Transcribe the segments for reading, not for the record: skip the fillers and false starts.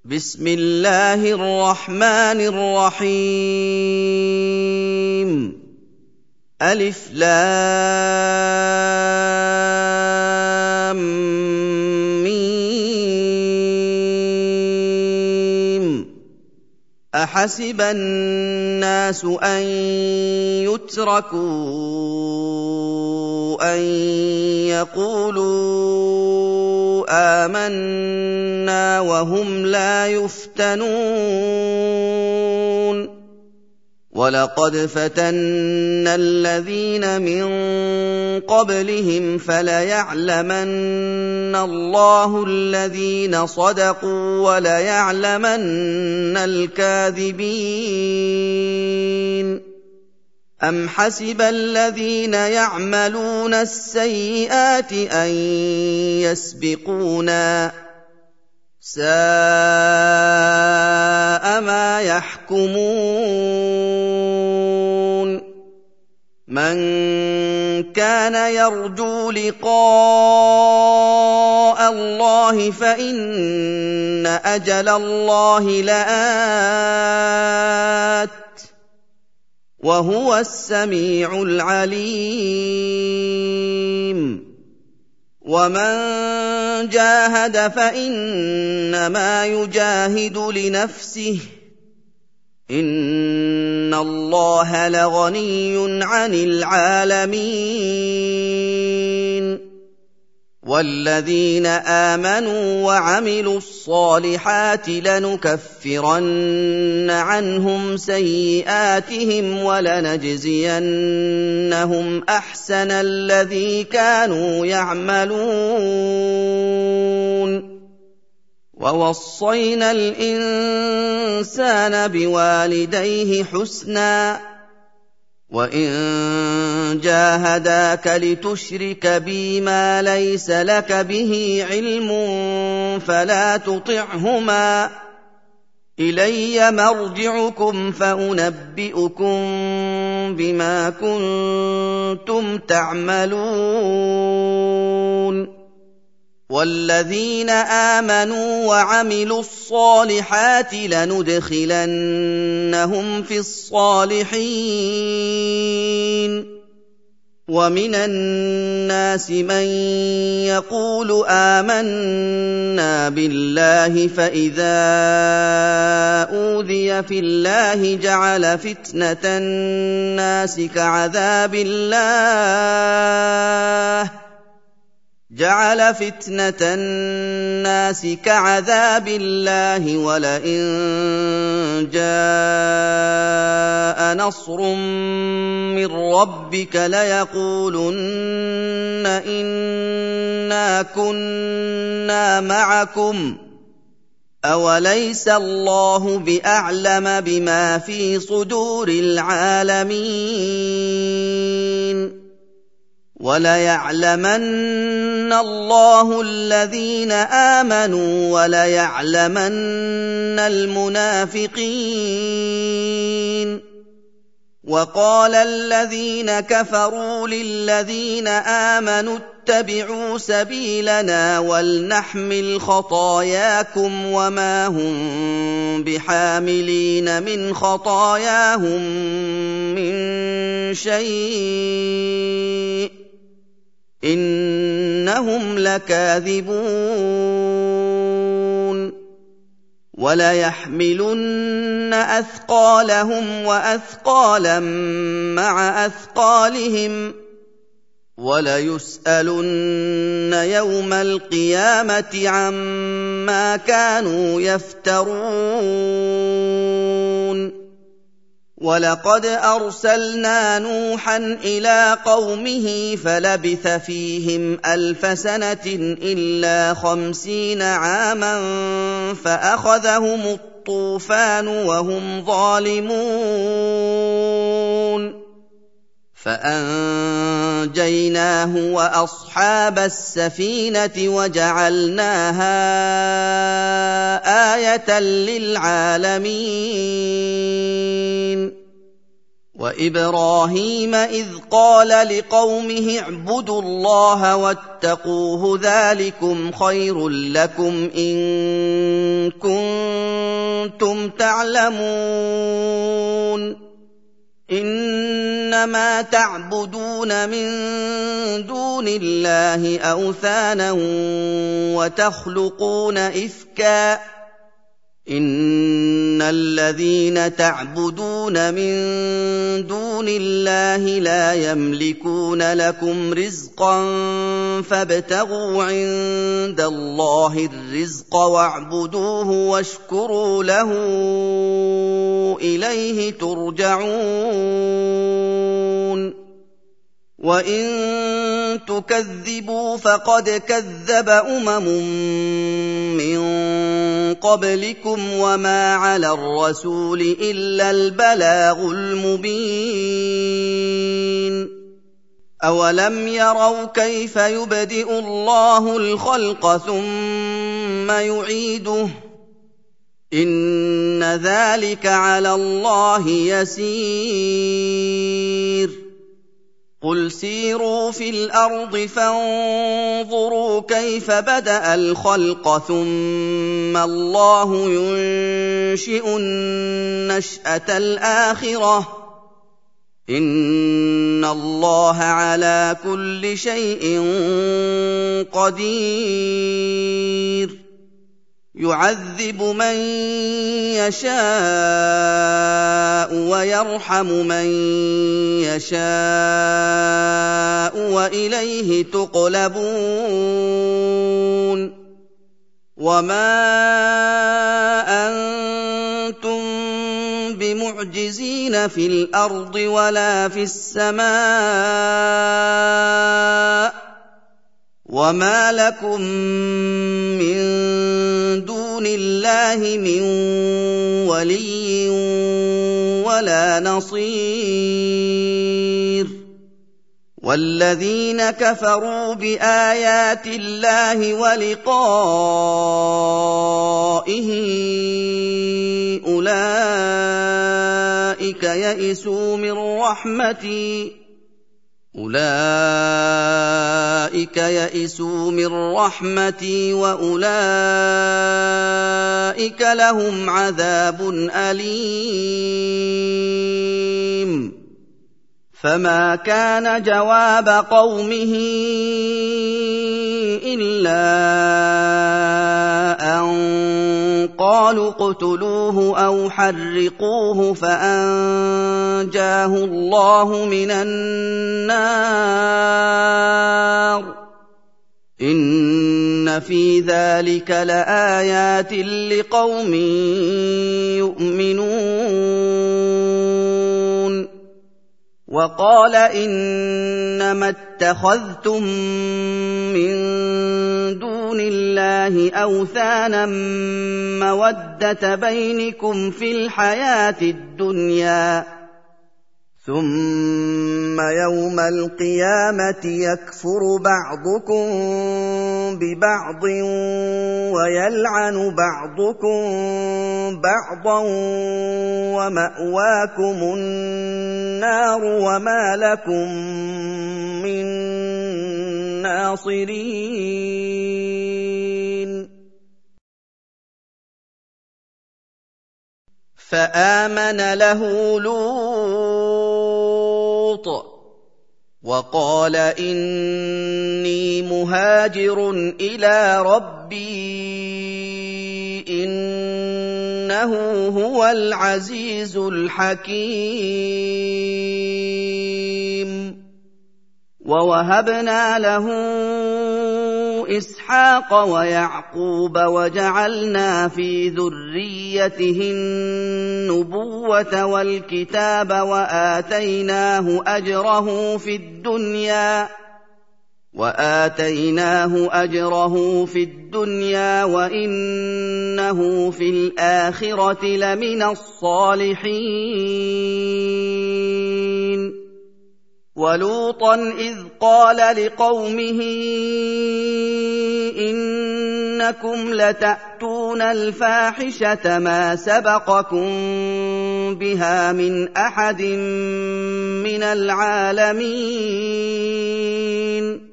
بسم الله الرحمن الرحيم ألف لام ميم أحسب الناس أن يتركوا أن يقولوا آمنا وهم لا يفتنون ولقد فتنا الذين من قبلهم فليعلمن الله الذين صدقوا وليعلمن الكاذبين أم حسب الذين يعملون السيئات أن يسبقونا ساء ما يحكمون من كان يرجو لقاء الله فإن أجل الله لآت وهو السميع العليم ومن جاهد فإنما يجاهد لنفسه إن الله لغني عن العالمين والذين آمنوا وعملوا الصالحات لنكفرن عنهم سيئاتهم ولنجزينهم أحسن الذي كانوا يعملون ووصينا الإنسان بوالديه حسنا وإن جاهداك لتشرك بي ما ليس لك به علم فلا تطعهما إلي مرجعكم فأنبئكم بما كنتم تعملون والذين آمنوا وعملوا الصالحات لندخلنهم في الصالحين ومن الناس من يقول آمنا بالله فإذا أوذي في الله جعل فتنة الناس كعذاب الله ولئن جاء نصر من ربك ليقولن إنا كنا معكم أوليس الله بأعلم بما في صدور العالمين وليعلمن الله الذين آمنوا وليعلمن المنافقين وقال الذين كفروا للذين آمنوا اتبعوا سبيلنا ولنحمل خطاياكم وما هم بحاملين من خطاياهم من شيء إنهم لكاذبون وليحملن أثقالهم وأثقالا مع أثقالهم وليسألن يوم القيامة عما كانوا يفترون ولقد أرسلنا نوحا إلى قومه فلبث فيهم 1000 سنة إلا 50 عاما فأخذهم الطوفان وهم ظالمون فأنجيناه وأصحاب السفينة وجعلناها آية للعالمين وإبراهيم إذ قال لقومه اعبدوا الله واتقوه ذلكم خير لكم إن كنتم تعلمون إنما تعبدون من دون الله أوثانا وتخلقون إفكا إن الذين تعبدون من دون الله لا يملكون لكم رزقا فابتغوا عند الله الرزق واعبدوه واشكروا له إليه ترجعون وإن تكذبوا فقد كذب من قبلكم وما على الرسول إلا البلاغ المبين أولم يروا كيف يبدئ الله الخلق ثم يعيده إن ذلك على الله يسير قل سيروا في الأرض فانظروا كيف بدأ الخلق ثم الله ينشئ النشأة الآخرة إن الله على كل شيء قدير يعذب من يشاء ويرحم من يشاء وإليه تقلبون وما أنتم بمعجزين في الأرض ولا في السماء وما لكم من دون الله من ولي ولا نصير والذين كفروا بآيات الله ولقائه أولئك يئسوا من رحمتي وأولئك لهم عذاب أليم فما كان جواب قومه إلا أن قالوا اقتلوه أو حرقوه فأنجاه الله من النار إن في ذلك لآيات لقوم يؤمنون وقال إنما اتخذتم من دون الله أوثانا مودة بينكم في الحياة الدنيا ثم يوم القيامة يكفر بعضكم ببعض ويلعن بعضكم بعضا ومأواكم النار وما لكم من ناصرين فآمن له لوط وقال إني مهاجر إلى ربي إنه هو العزيز الحكيم ووهبنا له إسحاق ويعقوب وجعلنا في ذريته النبوة والكتاب وآتيناه أجره في الدنيا وإنه في الآخرة لمن الصالحين ولوطا إذ قال لقومه إنكم لتأتون الفاحشة ما سبقكم بها من أحد من العالمين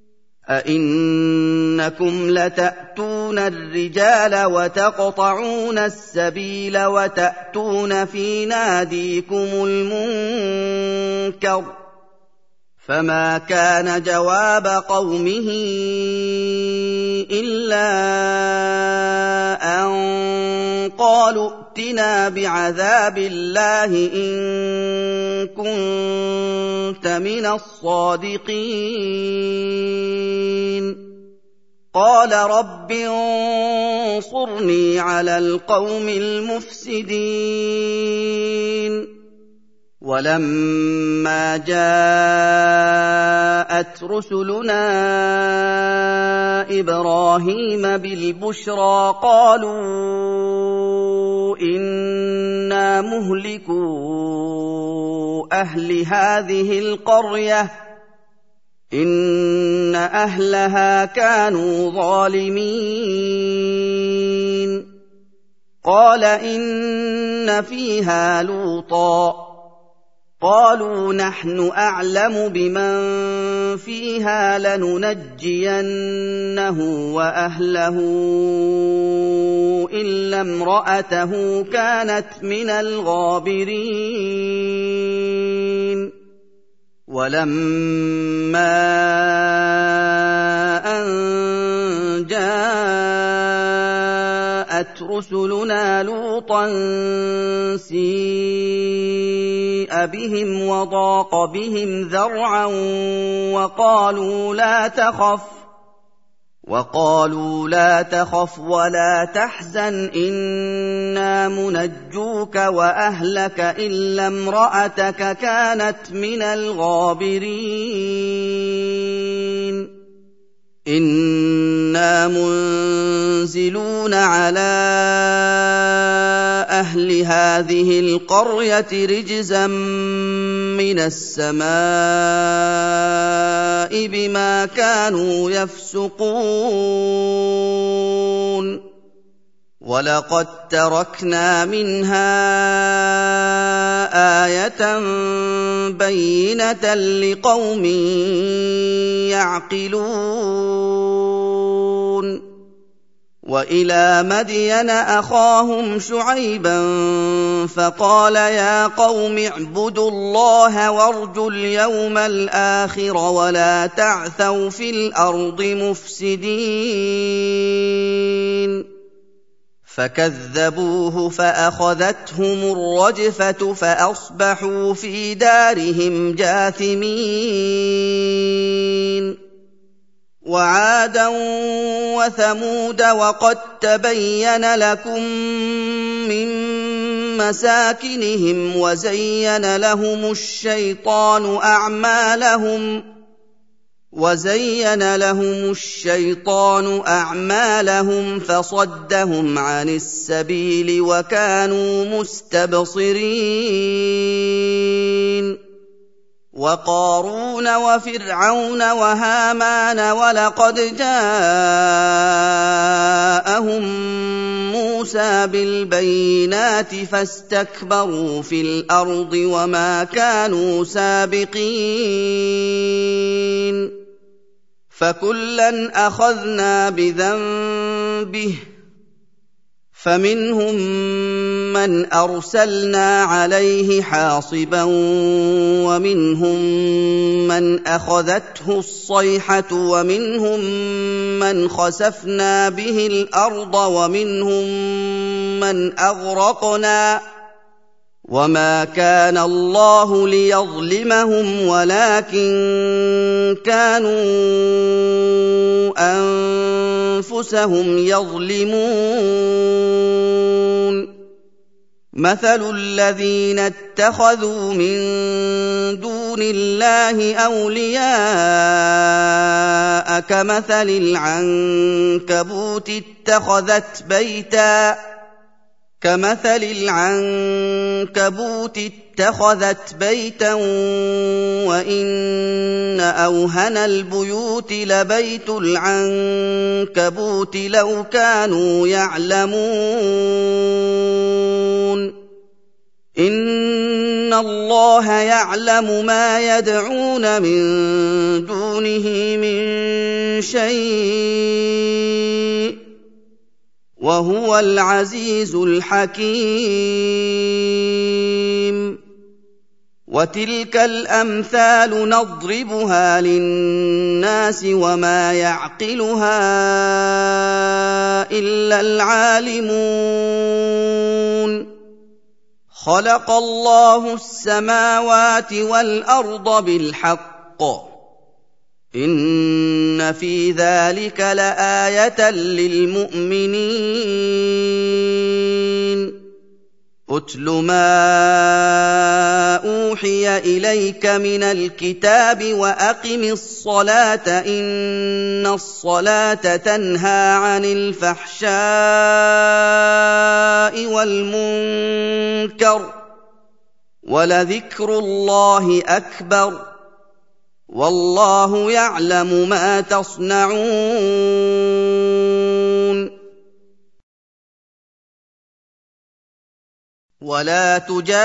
أئنكم لتأتون الرجال وتقطعون السبيل وتأتون في ناديكم المنكر فما كان جواب قومه إلا أن قالوا ائتنا بعذاب الله إن كنت من الصادقين قال رب انصرني على القوم المفسدين ولما جاءت رسلنا إبراهيم بالبشرى قالوا إنا مهلكو أهل هذه القرية إن أهلها كانوا ظالمين قال إن فيها لوطا قالوا نحن أعلم بمن فيها لننجينه وأهله إلا امرأته كانت من الغابرين ولما أن جاءت رسلنا لوطا سيء بهم وضاق بهم ذرعا وقالوا لا تخف ولا تحزن إنا منجوك وأهلك إلا امرأتك كانت من الغابرين إنا منزلون على أهل هذه القرية رجزا من السماء بما كانوا يفسقون ولقد تركنا منها آية بينة لقوم يعقلون وإلى مدين أخاهم شعيبا فقال يا قوم اعبدوا الله وارجوا اليوم الآخر ولا تعثوا في الأرض مفسدين فكذبوه فأخذتهم الرجفة فأصبحوا في دارهم جاثمين وعادا وثمود وقد تبين لكم من مساكنهم وزين لهم الشيطان أعمالهم فصدهم عن السبيل وكانوا مستبصرين وقارون وفرعون وهامان ولقد جاءهم موسى بالبينات فاستكبروا في الأرض وما كانوا سابقين فكلا أخذنا بذنبه فمنهم من أرسلنا عليه حاصبا ومنهم من أخذته الصيحة ومنهم من خسفنا به الأرض ومنهم من أغرقنا وما كان الله ليظلمهم ولكن كانوا أنفسهم يظلمون مثل الذين اتخذوا من دون الله أولياء كمثل العنكبوت اتخذت بيتا وإن أوهن البيوت لبيت العنكبوت لو كانوا يعلمون إِنَّ اللَّهَ يَعْلَمُ مَا يَدْعُونَ مِن دُونِهِ مِن شَيْءٍ ۚ وَهُوَ الْعَزِيزُ الْحَكِيمُ. وَتِلْكَ الْأَمْثَالُ نَضْرِبُهَا لِلنَّاسِ وَمَا يَعْقِلُهَا إِلَّا الْعَالِمُونَ. خَلَقَ اللَّهُ السَّمَاوَاتِ وَالْأَرْضَ بِالْحَقِّ ۚ إِنَّ فِي ذَٰلِكَ لَآيَةً لِّلْمُؤْمِنِينَ. اتْلُ مَا أُوحِيَ إِلَيْكَ مِنَ الْكِتَابِ وَأَقِمِ الصَّلَاةَ ۖ إِنَّ الصَّلَاةَ تَنْهَىٰ عَنِ الْفَحْشَاءِ وَالْمُنكَرِ ۚ وَلَذِكْرُ اللَّهِ أَكْبَرُ ۗ وَاللَّهُ يَعْلَمُ مَا تَصْنَعُونَ. وَلَا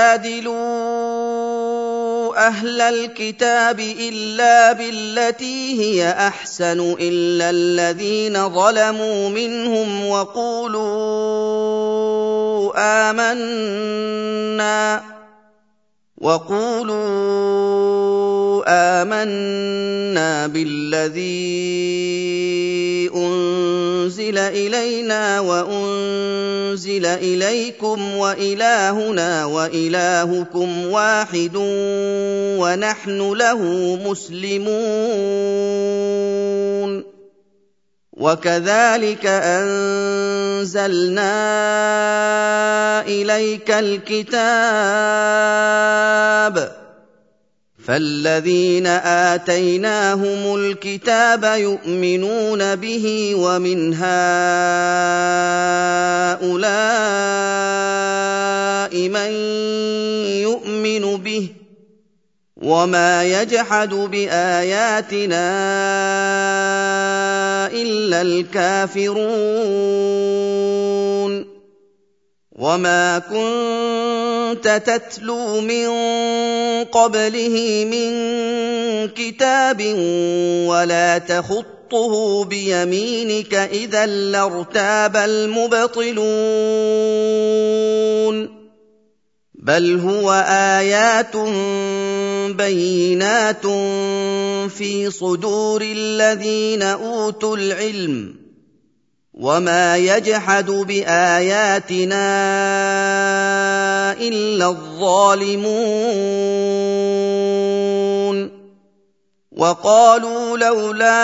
تُجَادِلُوا أَهْلَ الْكِتَابِ إِلَّا بِالَّتِي هِيَ أَحْسَنُ إِلَّا الَّذِينَ ظَلَمُوا مِنْهُمْ وَقُولُوا آمَنَّا بِالَّذِي أُنزِلَ إِلَيْنَا وَأُنزِلَ إِلَيْكُمْ وَإِلَٰهُنَا وَإِلَٰهُكُمْ وَاحِدٌ وَنَحْنُ لَهُ مُسْلِمُونَ. وَكَذَٰلِكَ أَنزَلْنَا إِلَيْكَ الْكِتَابَ ۚ فَالَّذِينَ آتَيْنَاهُمُ الْكِتَابَ يُؤْمِنُونَ بِهِ ۖ وَمِنْ هَٰؤُلَاءِ مَن يُؤْمِنُ بِهِ ۚ وَمَا يَجْحَدُ بِآيَاتِنَا إِلَّا الْكَافِرُونَ. وَمَا كُنتَ تَتْلُو مِن قَبْلِهِ مِن كِتَابٍ وَلَا تَخُطُّهُ بِيَمِينِكَ ۖ إِذًا لَّارْتَابَ الْمُبْطِلُونَ. بَلْ هُوَ آيَاتٌ بَيِّنَاتٌ فِي صُدُورِ الَّذِينَ أُوتُوا الْعِلْمَ ۚ وَمَا يَجْحَدُ بِآيَاتِنَا إِلَّا الظَّالِمُونَ. وَقَالُوا لَوْلَا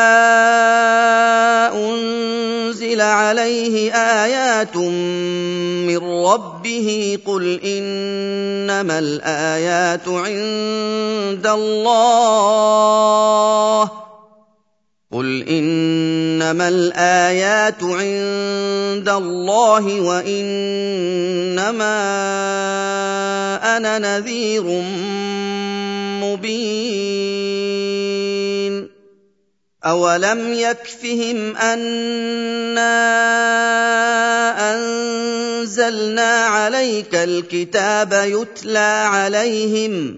أُنزِلَ عَلَيْهِ آيَاتٌ مِّن رَّبِّهِ ۖ قُلْ إِنَّمَا الْآيَاتُ عِندَ اللَّهِ وَإِنَّمَا أَنَا نَذِيرٌ مُّبِينٌ. أَوَلَمْ يَكْفِهِمْ أَنَّا أَنزَلْنَا عَلَيْكَ الْكِتَابَ يُتْلَىٰ عَلَيْهِمْ ۚ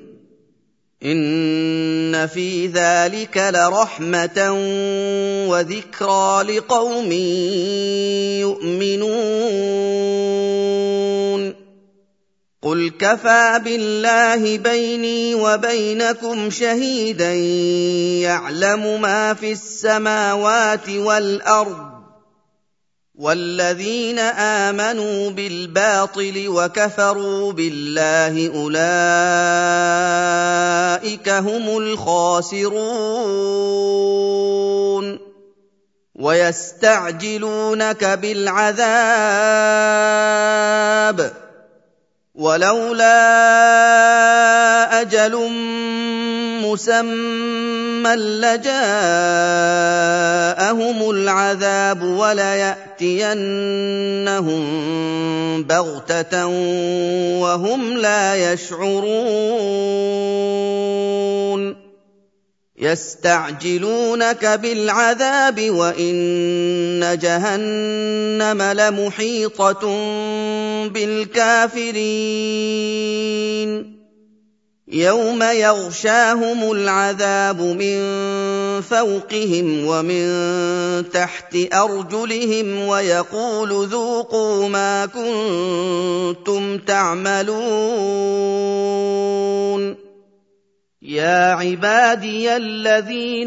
إِنَّ فِي ذَٰلِكَ لَرَحْمَةً وَذِكْرَىٰ لِقَوْمٍ يُؤْمِنُونَ. قُلْ كَفَىٰ بِاللَّهِ بَيْنِي وَبَيْنَكُمْ شَهِيدًا يَعْلَمُ مَا فِي السَّمَاوَاتِ وَالْأَرْضِ ۗ وَالَّذِينَ آمَنُوا بِالْبَاطِلِ وَكَفَرُوا بِاللَّهِ أُولَٰئِكَ هُمُ الْخَاسِرُونَ. وَيَسْتَعْجِلُونَكَ بِالْعَذَابِ ۚ وَلَوْلَا أَجَلٌ مُّسَمًّى لَّجَاءَهُمُ الْعَذَابُ وَلَيَأْتِيَنَّهُم بَغْتَةً وَهُمْ لَا يَشْعُرُونَ. يستعجلونك بالعذاب وإن جهنم لمحيطة بالكافرين يوم يغشاهم العذاب من فوقهم ومن تحت أرجلهم ويقول ذوقوا ما كنتم تعملون يا عبادي الذين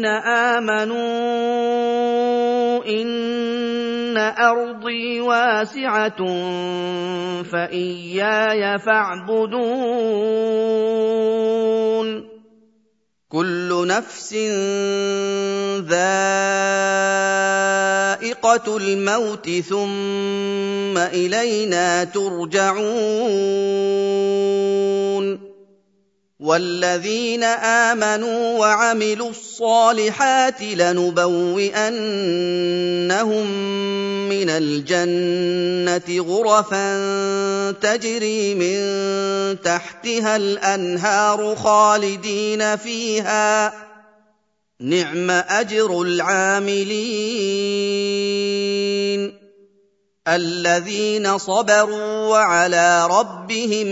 آمنوا إن أرضي واسعة فإياي فاعبدون كل نفس ذائقة الموت ثم إلينا ترجعون والذين آمنوا وعملوا الصالحات لنبوئنهم من الجنة غرفا تجري من تحتها الأنهار خالدين فيها نعم أجر العاملين الذين صبروا وعلى ربهم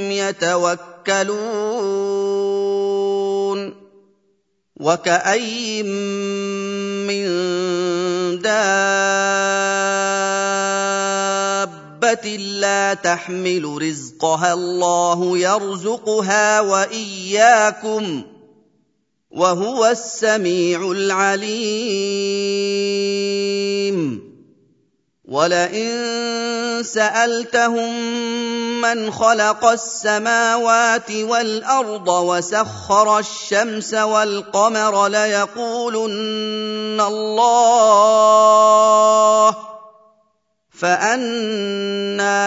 يتوكلون وكأين من دابة لا تحمل رزقها الله يرزقها وإياكم وهو السميع العليم ولئن سألتهم من خلق السماوات والأرض وسخر الشمس والقمر ليقولن الله فأنى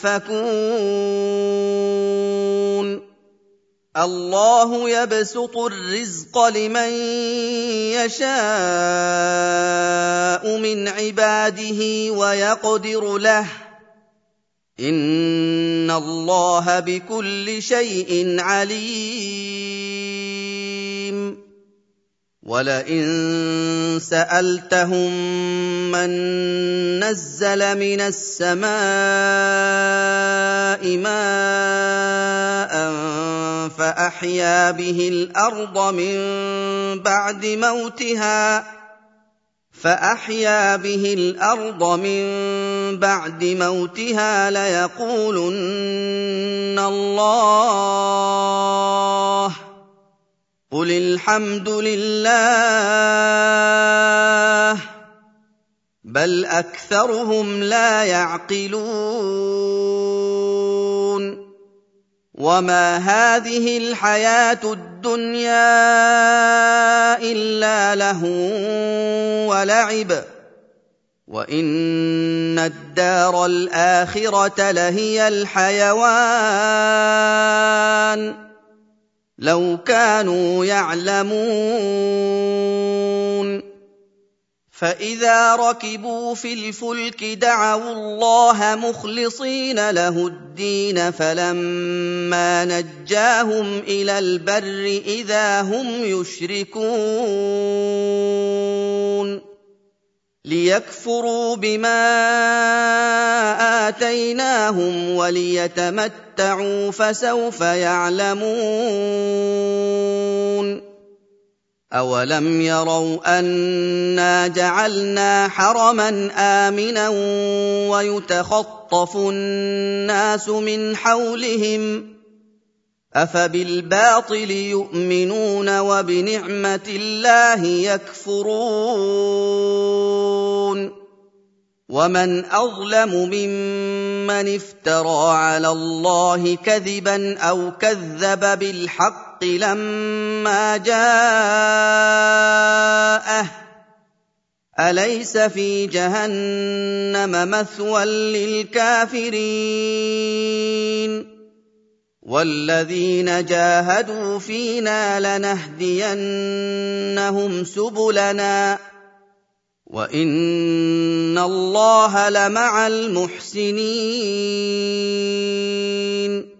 يؤفكون الله يبسط الرزق لمن يشاء من عباده ويقدر له إن الله بكل شيء عليم ولئن سألتهم من نزل من السماء ماء فأحيا به الأرض من بعد موتها ليقولن الله قل الحمد لله بل أكثرهم لا يعقلون وما هذه الحياة الدنيا إلا لهو ولعب وإن الدار الآخرة لهي الحيوان لو كانوا يعلمون فإذا ركبوا في الفلك دعوا الله مخلصين له الدين فلما نجاهم إلى البر إذا هم يشركون ليكفروا بما آتيناهم وليتمتعوا فسوف يعلمون أولم يروا أنا جعلنا حرما آمنا ويتخطف الناس من حولهم أفبالباطل يؤمنون وبنعمة الله يكفرون ومن أظلم ممن افترى على الله كذبا أو كذب بالحق لما جاءه أليس في جهنم مثوى للكافرين والذين جاهدوا فينا لنهدينهم سبلنا وإن الله لمع المحسنين